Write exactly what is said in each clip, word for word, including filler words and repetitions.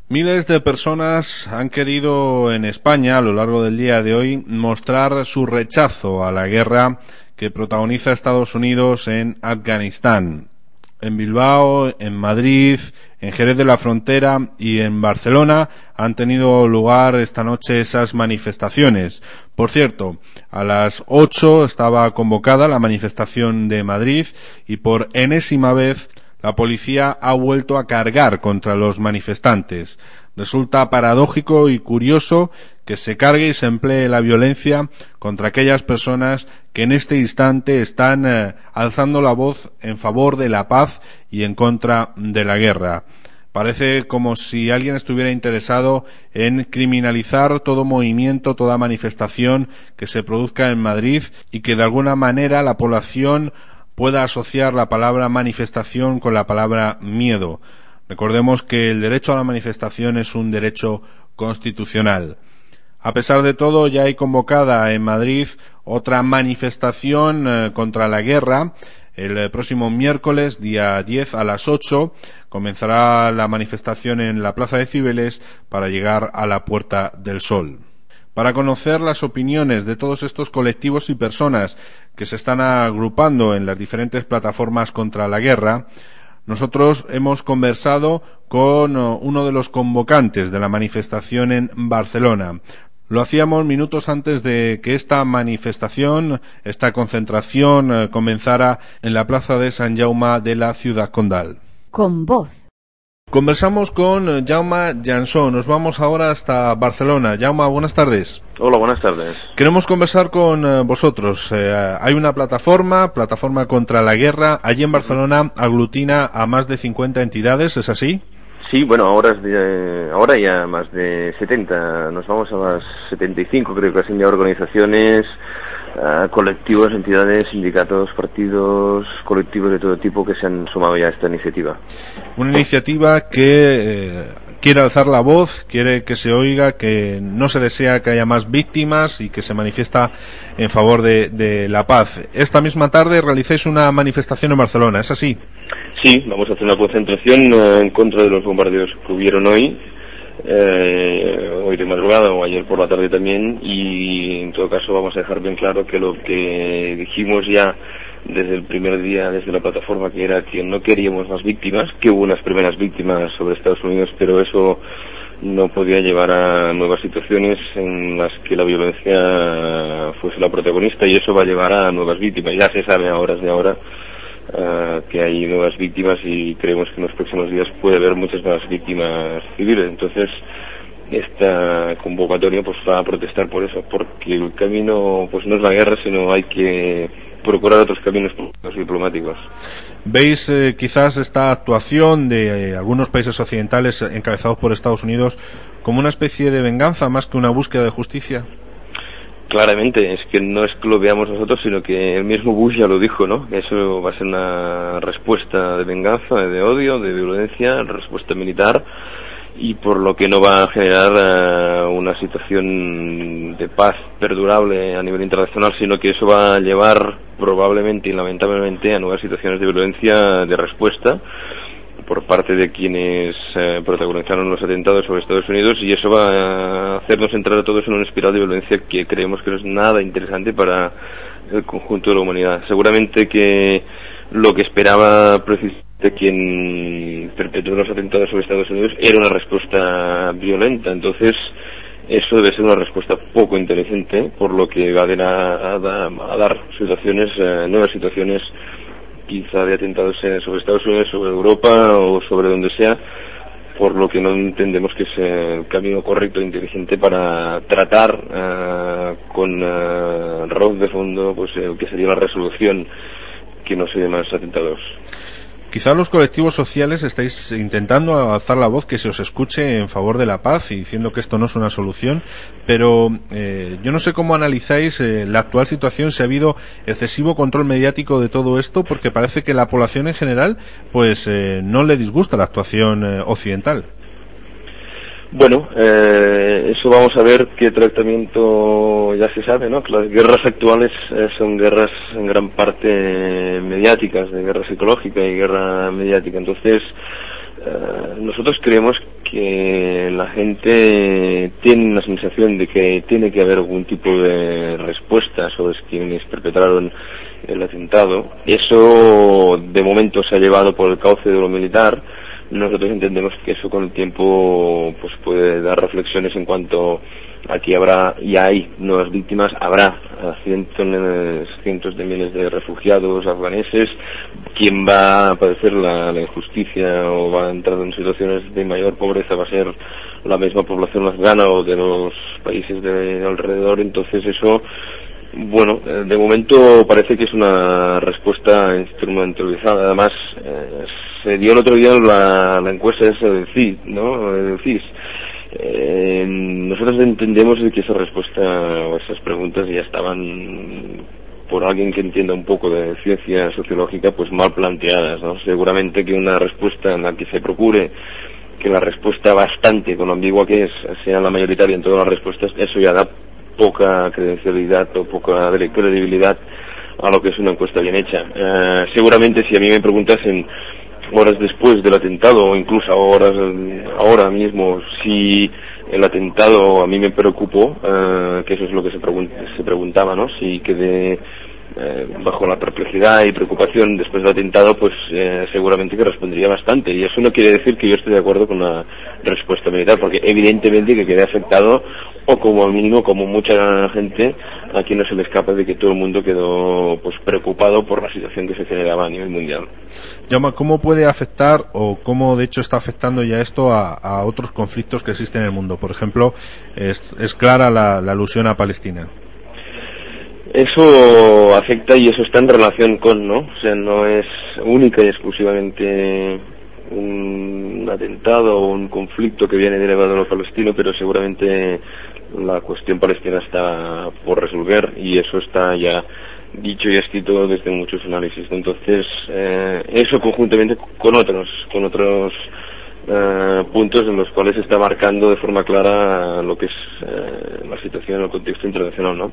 Miles de personas han querido en España a lo largo del día de hoy mostrar su rechazo a la guerra que protagoniza Estados Unidos en Afganistán. En Bilbao, en Madrid, en Jerez de la Frontera y en Barcelona han tenido lugar esta noche esas manifestaciones. Por cierto, a las ocho estaba convocada la manifestación de Madrid y por enésima vez la policía ha vuelto a cargar contra los manifestantes. Resulta paradójico y curioso que se cargue y se emplee la violencia contra aquellas personas que en este instante están eh, alzando la voz en favor de la paz y en contra de la guerra. Parece como si alguien estuviera interesado en criminalizar todo movimiento, toda manifestación que se produzca en Madrid y que de alguna manera la población pueda asociar la palabra manifestación con la palabra miedo. Recordemos que el derecho a la manifestación es un derecho constitucional. A pesar de todo, ya hay convocada en Madrid otra manifestación eh, contra la guerra. El eh, próximo miércoles, día diez a las ocho, comenzará la manifestación en la Plaza de Cibeles para llegar a la Puerta del Sol. Para conocer las opiniones de todos estos colectivos y personas que se están agrupando en las diferentes plataformas contra la guerra, nosotros hemos conversado con uno de los convocantes de la manifestación en Barcelona. Lo hacíamos minutos antes de que esta manifestación, esta concentración, comenzara en la plaza de Sant Jaume de la ciudad condal. Con voz. Conversamos con Jaume Jansó. Nos vamos ahora hasta Barcelona. Jaume, buenas tardes. Hola, buenas tardes. Queremos conversar con eh, vosotros. Eh, hay una plataforma, plataforma contra la guerra. Allí en Barcelona aglutina a más de cincuenta entidades, ¿es así? Sí, bueno, ahora, es de, ahora ya más de setenta. Nos vamos a las setenta y cinco, creo que son ya organizaciones, uh, colectivos, entidades, sindicatos, partidos, colectivos de todo tipo que se han sumado ya a esta iniciativa. Una iniciativa que eh, quiere alzar la voz, quiere que se oiga, que no se desea que haya más víctimas y que se manifiesta en favor de, de la paz. Esta misma tarde realizáis una manifestación en Barcelona, ¿es así? Sí, vamos a hacer una concentración uh, en contra de los bombardeos que hubieron hoy, eh, hoy de madrugada o ayer por la tarde también, y en todo caso vamos a dejar bien claro que lo que dijimos ya desde el primer día, desde la plataforma, que era que no queríamos más víctimas, que hubo unas primeras víctimas sobre Estados Unidos, pero eso no podía llevar a nuevas situaciones en las que la violencia fuese la protagonista, y eso va a llevar a nuevas víctimas. Ya se sabe a horas de ahora uh, que hay nuevas víctimas, y creemos que en los próximos días puede haber muchas más víctimas civiles. Entonces esta convocatoria pues va a protestar por eso, porque el camino pues no es la guerra, sino hay que procurar otros caminos diplomáticos. ¿Veis eh, quizás esta actuación de eh, algunos países occidentales encabezados por Estados Unidos como una especie de venganza más que una búsqueda de justicia? Claramente, es que no es que lo veamos nosotros, sino que el mismo Bush ya lo dijo, ¿no? Eso va a ser una respuesta de venganza, de odio, de violencia, respuesta militar, y por lo que no va a generar uh, una situación de paz perdurable a nivel internacional, sino que eso va a llevar probablemente y lamentablemente a nuevas situaciones de violencia de respuesta por parte de quienes eh, protagonizaron los atentados sobre Estados Unidos, y eso va a hacernos entrar a todos en una espiral de violencia que creemos que no es nada interesante para el conjunto de la humanidad. Seguramente que lo que esperaba precisamente quien perpetró los atentados sobre Estados Unidos era una respuesta violenta, entonces eso debe ser una respuesta poco inteligente, por lo que va a, a, a, a dar situaciones, eh, nuevas situaciones, quizá de atentados sobre Estados Unidos, sobre Europa o sobre donde sea, por lo que no entendemos que es el camino correcto e inteligente para tratar uh, con uh, arroz de fondo pues el que sería la resolución, que no se más atentados. Quizá los colectivos sociales estáis intentando alzar la voz, que se os escuche en favor de la paz y diciendo que esto no es una solución, pero eh, yo no sé cómo analizáis eh, la actual situación, si ha habido excesivo control mediático de todo esto, porque parece que la población en general pues eh, no le disgusta la actuación eh, occidental. Bueno, eh, eso vamos a ver qué tratamiento ya se sabe, ¿no? Que las guerras actuales eh, son guerras en gran parte mediáticas, de guerra psicológica y guerra mediática. Entonces, eh, nosotros creemos que la gente tiene la sensación de que tiene que haber algún tipo de respuesta sobre quienes perpetraron el atentado. Eso de momento se ha llevado por el cauce de lo militar. Nosotros entendemos que eso con el tiempo pues puede dar reflexiones en cuanto a que habrá y hay nuevas víctimas, habrá cientos, cientos de miles de refugiados afganeses. Quien va a padecer la, la injusticia o va a entrar en situaciones de mayor pobreza va a ser la misma población afgana o de los países de alrededor. Entonces eso, bueno, de momento parece que es una respuesta instrumentalizada. Además, eh, se dio el otro día la, la encuesta esa del C I S, ¿no? Del C I S. Eh, nosotros entendemos de que esa respuesta o esas preguntas ya estaban por alguien que entienda un poco de ciencia sociológica pues mal planteadas, ¿no? Seguramente que una respuesta en la que se procure que la respuesta bastante, con lo ambigua que es, sea la mayoritaria en todas las respuestas, eso ya da poca credencialidad o poca credibilidad a lo que es una encuesta bien hecha. Eh, seguramente si a mí me preguntasen horas después del atentado o incluso horas ahora mismo si el atentado a mí me preocupó, eh, que eso es lo que se, pregun se preguntaba, ¿no? Si quedé eh, bajo la perplejidad y preocupación después del atentado, pues eh, seguramente que respondería bastante. Y eso no quiere decir que yo esté de acuerdo con la respuesta militar, porque evidentemente que quedé afectado, o como al mínimo, como mucha gente, aquí no se le escapa de que todo el mundo quedó pues preocupado por la situación que se generaba a nivel mundial. Jaume, ¿cómo puede afectar o cómo de hecho está afectando ya esto a, a otros conflictos que existen en el mundo? Por ejemplo, es, es clara la, la alusión a Palestina. Eso afecta y eso está en relación con, ¿no? O sea, no es única y exclusivamente un atentado o un conflicto que viene derivado de lo palestino, pero seguramente la cuestión palestina está por resolver y eso está ya dicho y escrito desde muchos análisis. Entonces, eh, eso conjuntamente con otros, con otros eh, puntos en los cuales se está marcando de forma clara lo que es eh, la situación en el contexto internacional, ¿no?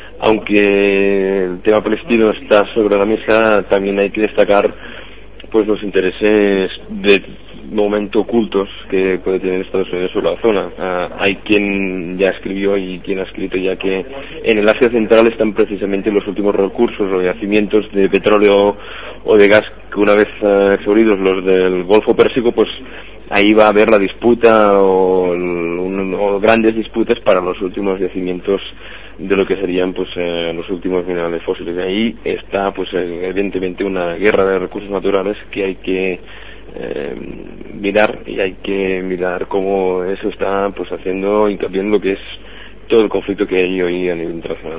Aunque el tema palestino está sobre la mesa, también hay que destacar pues los intereses de momento ocultos que puede tener Estados Unidos sobre la zona. Uh, hay quien ya escribió y quien ha escrito ya que en el Asia Central están precisamente los últimos recursos o yacimientos de petróleo o de gas que una vez uh, exhauridos los del Golfo Pérsico, pues ahí va a haber la disputa o, un, o grandes disputas para los últimos yacimientos de lo que serían pues eh, los últimos minerales fósiles. Y ahí está pues evidentemente una guerra de recursos naturales que hay que eh, mirar y hay que mirar cómo eso está pues haciendo hincapié en lo que es todo el conflicto que hay hoy a nivel internacional.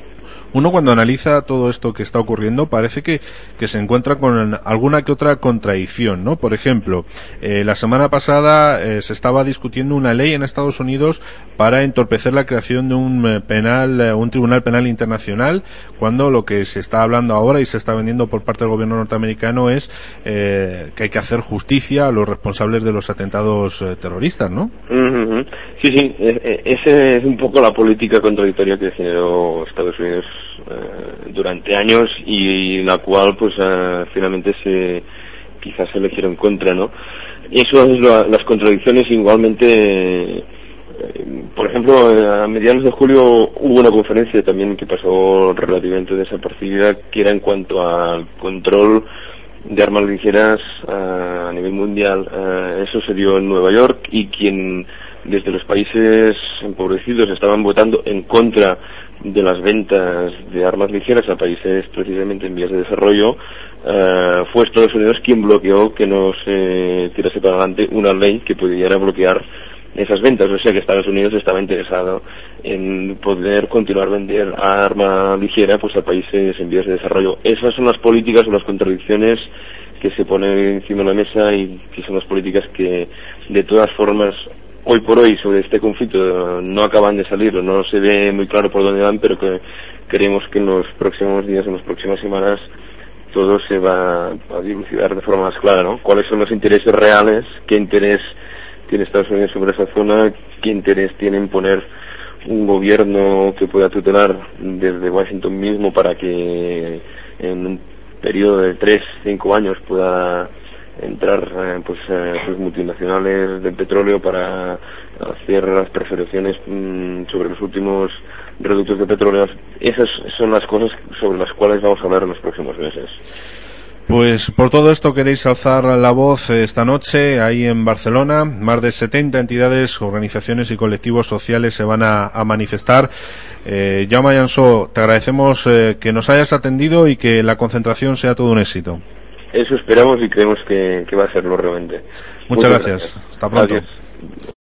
Uno cuando analiza todo esto que está ocurriendo parece que, que se encuentra con alguna que otra contradicción, ¿no? Por ejemplo, eh, la semana pasada eh, se estaba discutiendo una ley en Estados Unidos para entorpecer la creación de un eh, penal, eh, un tribunal penal internacional, cuando lo que se está hablando ahora y se está vendiendo por parte del gobierno norteamericano es eh, que hay que hacer justicia a los responsables de los atentados eh, terroristas, ¿no? Uh-huh. Sí, sí, esa es un poco la política contradictoria que generó Estados Unidos eh, durante años y la cual pues eh, finalmente se quizás se eligieron en contra, ¿no? Y eso es lo, las contradicciones igualmente. Eh, por ejemplo, a mediados de julio hubo una conferencia también que pasó relativamente desapercibida, que era en cuanto al control de armas ligeras uh, a nivel mundial. Uh, eso se dio en Nueva York y quien desde los países empobrecidos estaban votando en contra de las ventas de armas ligeras a países precisamente en vías de desarrollo, uh, fue Estados Unidos quien bloqueó que no se tirase para adelante una ley que pudiera bloquear esas ventas. O sea que Estados Unidos estaba interesado en poder continuar vender arma ligera pues a países en vías de desarrollo. Esas son las políticas o las contradicciones que se ponen encima de la mesa y que son las políticas que de todas formas hoy por hoy sobre este conflicto no acaban de salir o no se ve muy claro por dónde van, pero que creemos que en los próximos días, en las próximas semanas todo se va a dilucidar de forma más clara, ¿no? ¿Cuáles son los intereses reales? ¿Qué interés tiene Estados Unidos sobre esa zona? ¿Qué interés tiene en poner un gobierno que pueda tutelar desde Washington mismo para que en un periodo de tres, cinco años pueda entrar eh, pues eh, pues multinacionales del petróleo para hacer las preferencias mmm, sobre los últimos reductos de petróleo. Esas son las cosas sobre las cuales vamos a hablar en los próximos meses. Pues por todo esto queréis alzar la voz esta noche ahí en Barcelona. Más de setenta entidades, organizaciones y colectivos sociales se van a, a manifestar. Eh, Jaume Jansó, te agradecemos eh, que nos hayas atendido y que la concentración sea todo un éxito. Eso esperamos y creemos que, que va a serlo realmente. Muchas, Muchas gracias. gracias. Hasta pronto. Adiós.